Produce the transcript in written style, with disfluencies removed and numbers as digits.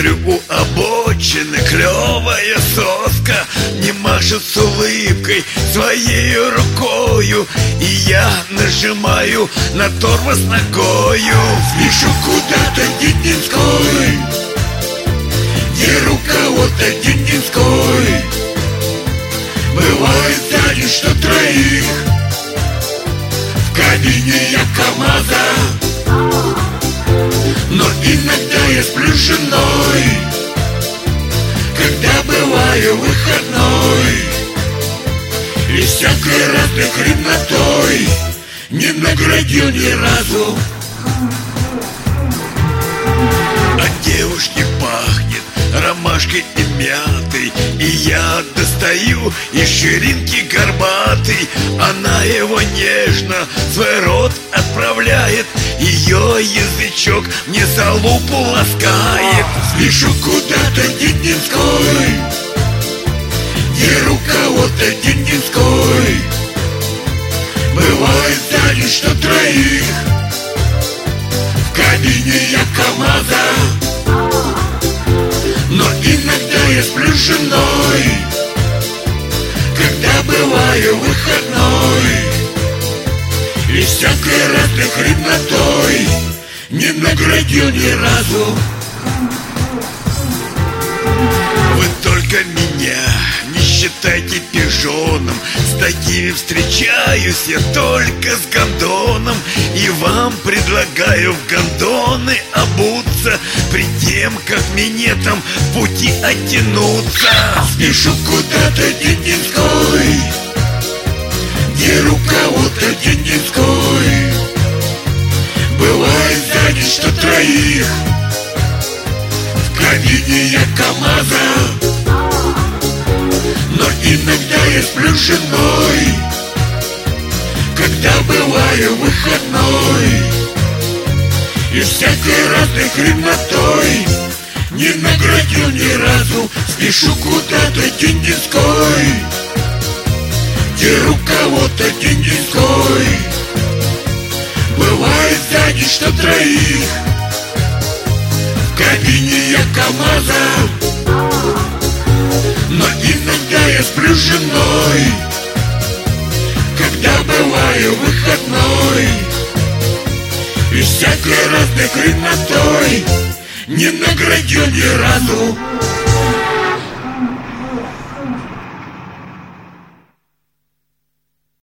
Смотрю, у обочины клевая соска не машет с улыбкой своей рукою, и я нажимаю на тормоз ногою. Спешу куда-то Дединской, где руководство Дединской. Бывает сзади, что троих, в кабине я КамАЗа, но иногда я сплю с женой, когда бываю выходной, и всякой разной хренотой не наградил ни разу. От девушки пахнет ромашкой и мятой, и я достаю из ширинки горбатой. Она его нежно в свой рот отправляет, ее язычок мне за лупу ласкает. Спешу куда-то Дединской, где руководство Дединской. Бывает сзади, что троих, в кабине я КамАЗа, но иногда я сплю с женой, когда бываю выходной, и всякой разной хренотой не наградил ни разу. Вы только меня не считайте пижоном, с такими встречаюсь я только с гондоном, и вам предлагаю в гондоны обуться, при тем, как минетом в пути оттянуться. Спешу куда-то Дединской, где руководство Дединской. Бывает сзади, что троих, в кабине я КамАЗа, но иногда я сплю с женой, когда бываю выходной, и всякой разной хренотой не наградил ни разу. Спешу куда-то Дединской, где руководство Дединской. Бывает сзади, что троих, в кабине я КамАЗа, но иногда я сплю с женой, когда бываю выходной, и всякой разной хренотой не наградил ни разу.